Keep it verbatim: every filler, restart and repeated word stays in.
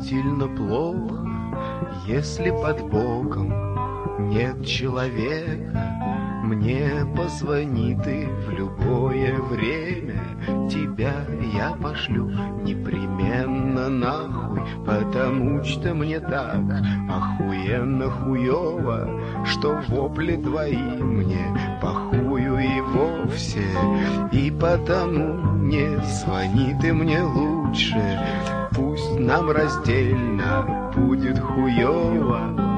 действительно плохо, если под боком нет человека. Мне позвони ты в любое время, тебя я пошлю непременно нахуй, потому что мне так охуенно хуёво, что вопли твои мне похую и вовсе. И потому не звони ты мне лучше, пусть нам раздельно будет хуёво.